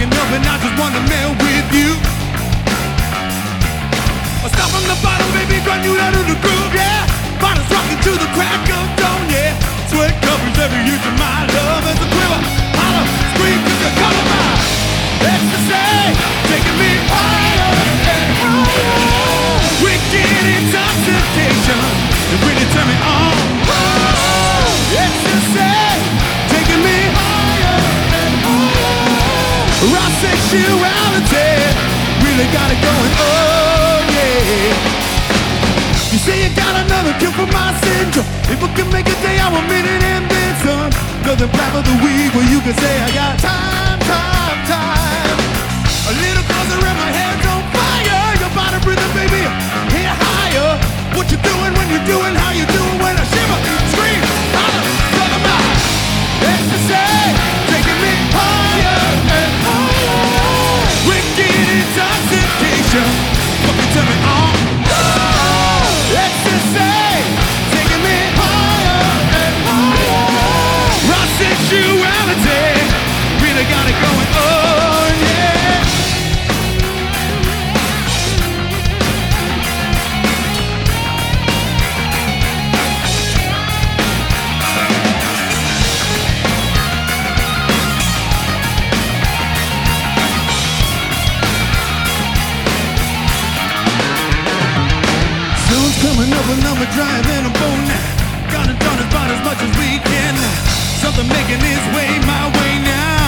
cracking up and I just wanna melt with you. I start from the bottom, baby, run you down to the groove, yeah. Bottles rocking to the crack of dawn, yeah. Sweat covers every inch of my love as a quiver, holler, scream to the color of my ecstasy, taking me higher and higher. Wicked intoxication, it really turn me on. Oh, ecstasy, taking me higher and higher. Raw sexuality, really got it going, oh yeah. You say you got another cure for my syndrome. If I can make a day, I will minute and then some. Nothing black of the week where you can say I got time, time, time. A little closer and my hands on fire. Your body breathing, baby, hit higher. What you doing when you're doing, how you doing when I shiver, scream, holler, talk about ecstasy, taking me higher and higher. Wicked intoxication, fucking turn me on. Ecstasy, taking me higher and higher. Raw sexuality, really got it going, oh yeah. Sun's coming up and I'm driving a boat now. Got it done about as much as we can. Something making its way my way now.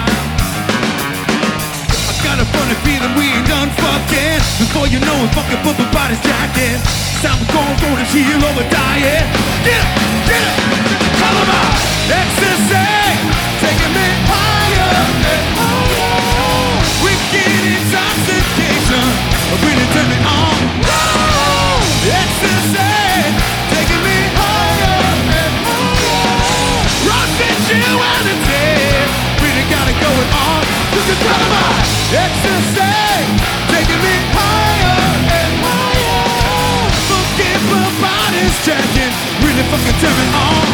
I got a funny feeling we ain't done fucking. Before you know it, fucking put my body's jacking. Time to go for the heel over dying. Get it, get it, call 'em out. Ecstasy, taking me higher and higher. Wicked intoxication, really turn me on. Whoa, ecstasy, taking me higher and higher. Raw sensuality, really got it going on. You can tell 'em out. Ecstasy, taking me higher and higher. Forget my body's jacking, really fucking turn me on.